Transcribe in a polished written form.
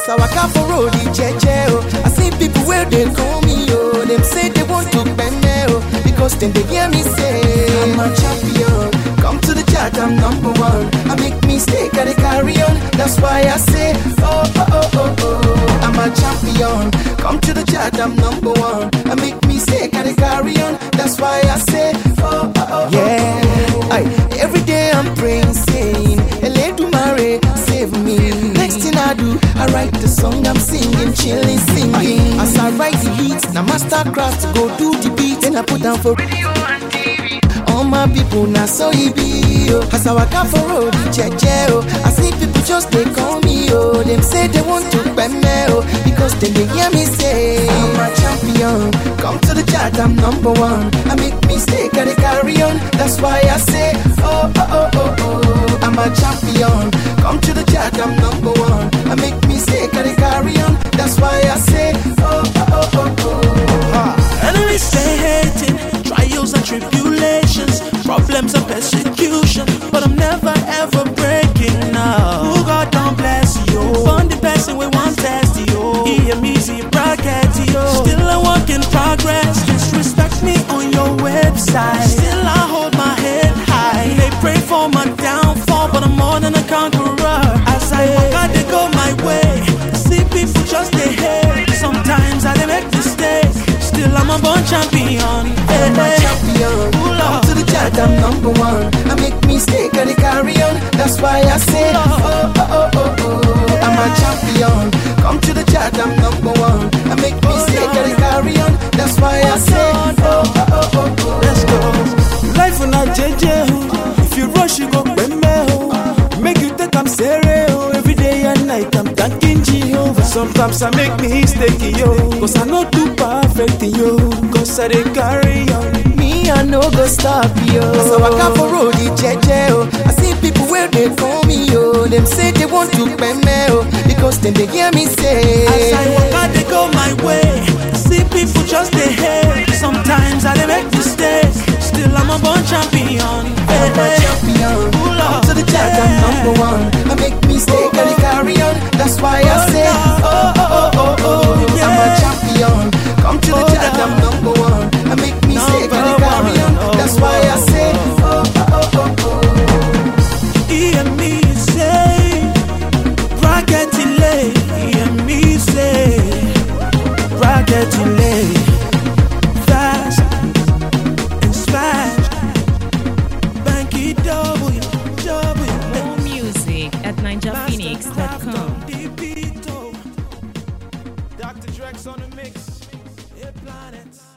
As I walk out for road, I see people where they call me, oh. Them say they want to bend me, oh. Because then they hear me say, I'm a champion. Come to the chat, I'm number one. I make mistake, I carry on. That's why I say, oh, oh, oh, oh, oh. I'm a champion. Come to the chat, I'm number one. I make mistake, I carry on. That's why I say, oh, oh, oh, yeah. Every day I'm praying, saying, Eledumare, save me. Next thing I do, I write the song, I'm singing, chilling, singing. As I write the hits, now mastercraft go do the beat, then I put down for radio and TV. All my people now so it be, oh. As I walk out for road, oh. I see people just they call me, oh. Them say they want to bend me, oh. Because then they hear me say, I'm a champion. Come to the chat, I'm number one. I make mistake, I carry on. That's why I say, oh, oh, oh, oh, oh. I'm a champion. Come to the chat, I'm number one. I make mistake, I carry on. That's why I say, oh, oh, oh, oh, oh. Enemies stay hating, trials and tribulations, problems and persecution, but I'm never ever breaking now. Who God don't bless you? Fund the person we want test you. EMEZ bracket you. Still a work in progress. Just respect me on your website. Still I hold my head high. They pray for my downfall, but I'm more than a conqueror. As I walk out, they go my way. See people just they hate. Sometimes I make mistakes. Still I'm a born champion. I'm a champion. Come to the chat, I'm number one. I make mistake, I carry on. That's why I say, oh, oh, oh, oh, oh. I'm a champion. Come to the chat, I'm number one. I make mistake, I carry on. That's why I say, oh, oh, oh, oh, oh. Let's go. Life on a JJ. If you rush, you go bend me. Make you take I'm serious. Every day and night I'm thanking Jehovah. Sometimes I make mistake, yo. Cause I know too perfect, yo. Cause I dey carry on. Me, I no go stop, yo. As I walk out for road, oh. I see people where they call me, yo. Them say they want to bend me, oh. Because then they hear me say, as I walk out, they go my way. See people just they hate. Sometimes I dey make mistakes. Still I'm a born champion. I'm a champion. Come to the chat, I'm number one. I make mistake, I carry on. That's why I say, oh, oh, oh, oh, oh. I'm a champion. Come to the chat, I'm number one. I make mistake, I carry on. That's why I say, oh, oh, oh, oh. EMEZ bracket delay. EMEZ bracket delay. Fast and smash. Banky W. More music at ninjaphoenix.com. Dr. Drex on the mix. Planet.